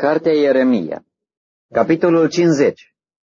Cartea Ieremia, capitolul 50.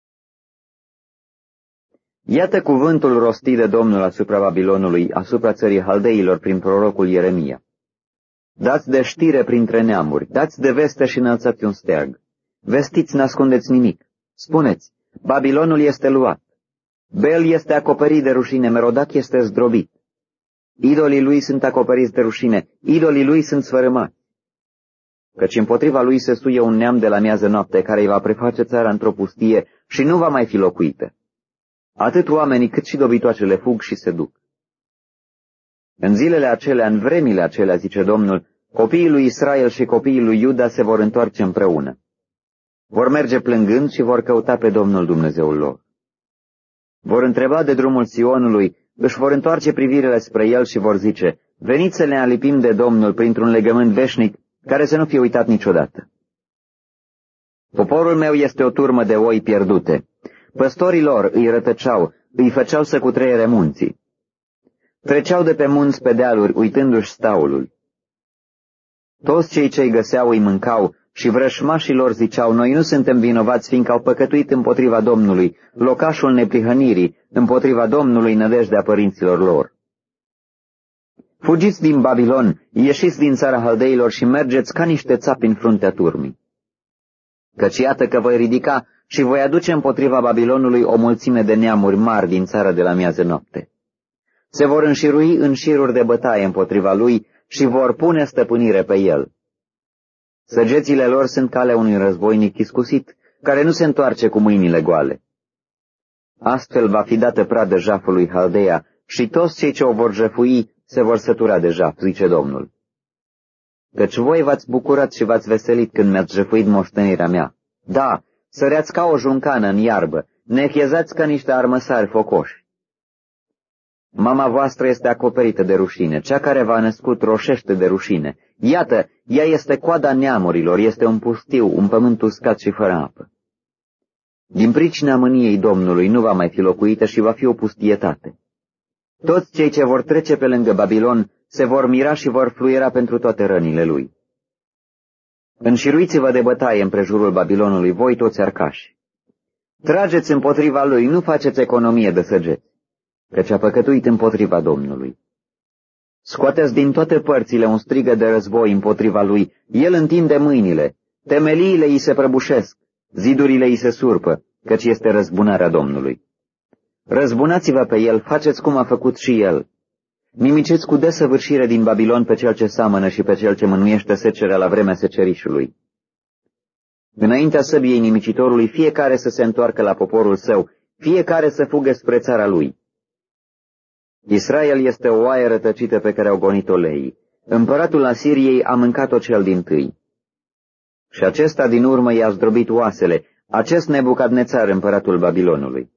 Iată cuvântul rostit de Domnul asupra Babilonului, asupra țării Haldeilor, prin prorocul Ieremia. Dați de știre printre neamuri, dați de veste și înălțați un steag. Vestiți, n-ascundeți nimic. Spuneți, Babilonul este luat. Bel este acoperit de rușine, Merodac este zdrobit. Idolii lui sunt acoperiți de rușine, idolii lui sunt sfărâmați. Căci împotriva lui se suie un neam de la miază noapte, care îi va preface țara într-o pustie și nu va mai fi locuită. Atât oamenii cât și dobitoacele fug și se duc. În zilele acelea, în vremile acelea, zice Domnul, copiii lui Israel și copiii lui Iuda se vor întoarce împreună. Vor merge plângând și vor căuta pe Domnul Dumnezeul lor. Vor întreba de drumul Sionului, își vor întoarce privirile spre el și vor zice, veniți să ne alipim de Domnul printr-un legământ veșnic, care să nu fie uitat niciodată. Poporul meu este o turmă de oi pierdute. Păstorii lor îi rătăceau, îi făceau să cutreiere munții. Treceau de pe munți pe dealuri, uitându-și staulul. Toți cei ce-i găseau îi mâncau și vrășmașii lor ziceau, noi nu suntem vinovați, fiindcă au păcătuit împotriva Domnului, locașul neprihănirii, împotriva Domnului, nădejdea părinților lor. Fugiți din Babilon, ieșiți din țara Haldeilor și mergeți ca niște țapi în fruntea turmii. Căci iată că voi ridica și voi aduce împotriva Babilonului o mulțime de neamuri mari din țara de la miază noapte. Se vor înșirui în șiruri de bătaie împotriva lui și vor pune stăpânire pe el. Săgețile lor sunt calea unui războinic iscusit, care nu se întoarce cu mâinile goale. Astfel va fi dată pradă jafului Haldeia și toți cei ce o vor jefui se vor sătura de jaf, zice Domnul. Căci voi v-ați bucurat și v-ați veselit când mi-ați jefuit moștenirea mea. Da, săreați ca o juncană în iarbă, nechiezați ca niște armăsari focoși. Mama voastră este acoperită de rușine, cea care v-a născut roșește de rușine. Iată, ea este coada neamurilor, este un pustiu, un pământ uscat și fără apă. Din pricina mâniei Domnului nu va mai fi locuită și va fi o pustietate. Toți cei ce vor trece pe lângă Babilon se vor mira și vor fluiera pentru toate rănile lui. Înșiruiți-vă de bătaie împrejurul Babilonului, voi toți arcași. Trageți împotriva lui, nu faceți economie de săgeți, căci a păcătuit împotriva Domnului. Scoateți din toate părțile un strigă de război împotriva lui, el întinde mâinile, temeliile îi se prăbușesc, zidurile îi se surpă, căci este răzbunarea Domnului. Răzbunați-vă pe el, faceți cum a făcut și el. Nimiciți cu desăvârșire din Babilon pe cel ce seamănă și pe cel ce mânuiește secerea la vremea secerișului. Înaintea săbiei nimicitorului, fiecare să se întoarcă la poporul său, fiecare să fugă spre țara lui. Israel este o oaie rătăcită pe care au gonit-o leii. Împăratul Asiriei a mâncat-o cel dintâi. Și acesta din urmă i-a zdrobit oasele, acest Nebucadnețar, împăratul Babilonului.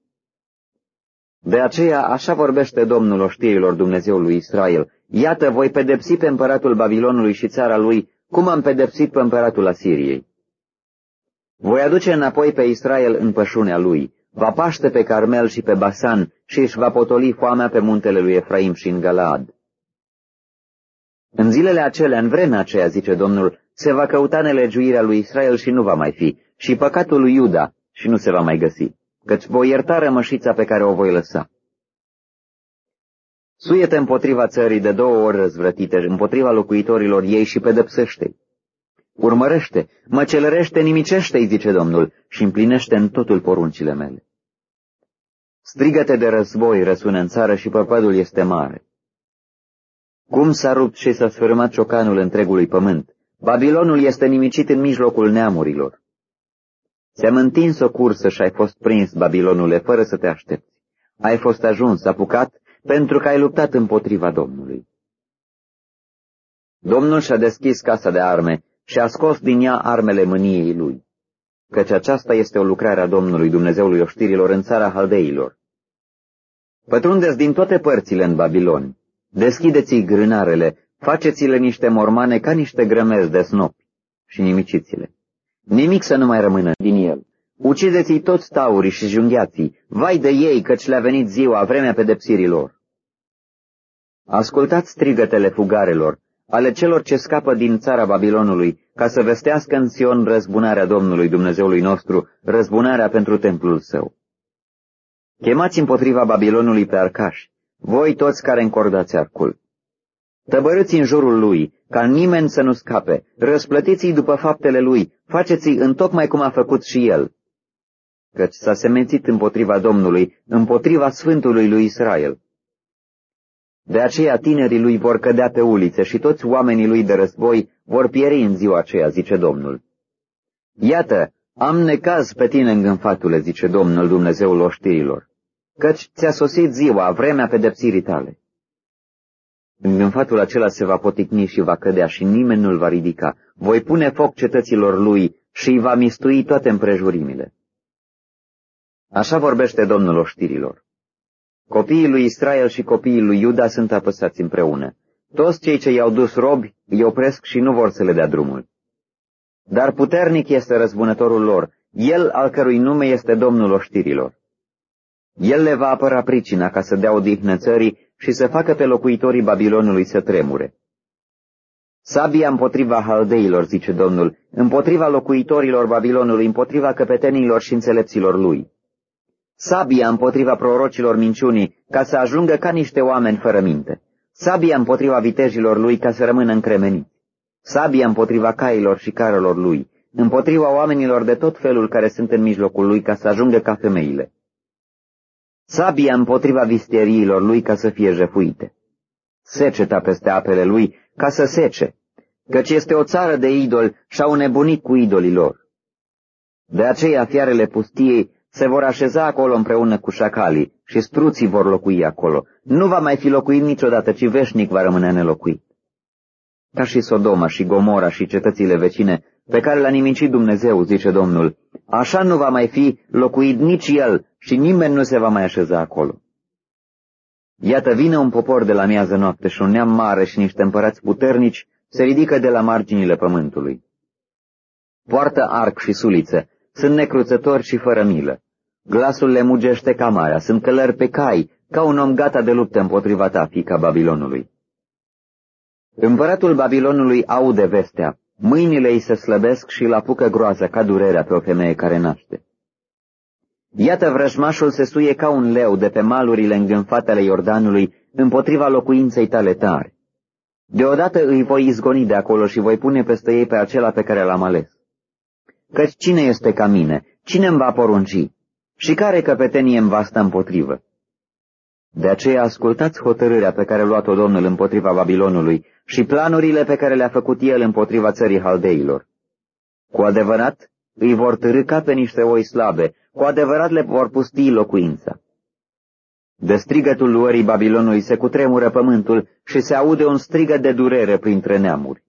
De aceea așa vorbește Domnul oștirilor, Dumnezeul lui Israel. Iată, voi pedepsi pe împăratul Babilonului și țara lui, cum am pedepsit pe împăratul Asiriei. Voi aduce înapoi pe Israel în pășunea lui, va paște pe Carmel și pe Basan și își va potoli foamea pe muntele lui Efraim și în Galaad. În zilele acelea, în vremea aceea, zice Domnul, se va căuta nelegiuirea lui Israel și nu va mai fi, și păcatul lui Iuda și nu se va mai găsi, căci voi ierta rămășița pe care o voi lăsa. Suie-te împotriva țării de 2 ori răzvrătite, împotriva locuitorilor ei și pedepsește-i. Urmărește, măcelărește, nimicește-i, zice Domnul, și împlinește în totul poruncile mele. Strigăte de război răsună în țară și păpădul este mare. Cum s-a rupt și s-a sfârmat ciocanul întregului pământ, Babilonul este nimicit în mijlocul neamurilor. Ți-am întins o cursă și ai fost prins, Babilonule, fără să te aștepți. Ai fost ajuns, apucat, pentru că ai luptat împotriva Domnului. Domnul și-a deschis casa de arme și a scos din ea armele mâniei lui, căci aceasta este o lucrare a Domnului, Dumnezeului oștirilor, în țara Haldeilor. Pătrundeți din toate părțile în Babilon, deschideți-i grânarele, faceți-le niște mormane ca niște grămezi de snopi și nimiciți-le. Nimic să nu mai rămână din el. Ucideți-i toți taurii și junghiații, vai de ei, căci le-a venit ziua, vremea pedepsirii lor. Ascultați strigătele fugarelor, ale celor ce scapă din țara Babilonului, ca să vestească în Sion răzbunarea Domnului Dumnezeului nostru, răzbunarea pentru templul său. Chemați împotriva Babilonului pe arcași, voi toți care încordați arcul. Tăbărâți în jurul lui, ca nimeni să nu scape, răsplătiți-i după faptele lui, faceți-i întocmai cum a făcut și el. Căci s-a semențit împotriva Domnului, împotriva Sfântului lui Israel. De aceea tinerii lui vor cădea pe ulițe și toți oamenii lui de război vor pieri în ziua aceea, zice Domnul. Iată, am necaz pe tine, îngânfatule, zice Domnul Dumnezeul oștirilor, căci ți-a sosit ziua, vremea pedepsirii tale. Îngânfatul acela se va poticni și va cădea și nimeni nu-l va ridica. Voi pune foc cetăților lui și îi va mistui toate împrejurimile. Așa vorbește Domnul oștirilor. Copiii lui Israel și copiii lui Iuda sunt apăsați împreună. Toți cei ce i-au dus robi îi opresc și nu vor să le dea drumul. Dar puternic este răzbunătorul lor, el al cărui nume este Domnul oștirilor. El le va apăra pricina ca să dea odihnă țării și să facă pe locuitorii Babilonului să tremure. Sabia împotriva haldeilor, zice Domnul, împotriva locuitorilor Babilonului, împotriva căpetenilor și înțelepților lui. Sabia împotriva prorocilor minciunii, ca să ajungă ca niște oameni fără minte. Sabia împotriva vitejilor lui, ca să rămână încremeniți. Sabia împotriva cailor și carelor lui, împotriva oamenilor de tot felul care sunt în mijlocul lui, ca să ajungă ca femeile. Sabia împotriva visteriilor lui, ca să fie jefuite. Seceta peste apele lui, ca să sece, căci este o țară de idoli și au nebunit cu idolii lor. De aceea fiarele pustiei se vor așeza acolo împreună cu șacalii și struții vor locui acolo. Nu va mai fi locuit niciodată, ci veșnic va rămâne nelocuit. Ca și Sodoma și Gomora și cetățile vecine, pe care le-a nimicit Dumnezeu, zice Domnul, așa nu va mai fi locuit nici el și nimeni nu se va mai așeza acolo. Iată, vine un popor de la miază noapte și un neam mare și niște împărați puternici se ridică de la marginile pământului. Poartă arc și sulițe, sunt necruțători și fără milă. Glasul le mugește ca marea, sunt călări pe cai, ca un om gata de luptă împotriva ta, fiica Babilonului. Împăratul Babilonului aude vestea, mâinile îi se slăbesc și îl apucă groaza ca durerea pe o femeie care naște. Iată, vrăjmașul se suie ca un leu de pe malurile îngânfate ale Iordanului împotriva locuinței tale tari. Deodată îi voi izgoni de acolo și voi pune peste ei pe acela pe care l-am ales. Căci cine este ca mine? Cine îmi va porunci? Și care căpetenie îmi va sta împotrivă? De aceea ascultați hotărârea pe care a luat-o Domnul împotriva Babilonului și planurile pe care le-a făcut el împotriva țării haldeilor. Cu adevărat îi vor târâca pe niște oi slabe, cu adevărat le vor pustii locuința. De strigătul luării Babilonului se cutremură pământul și se aude un strigăt de durere printre neamuri.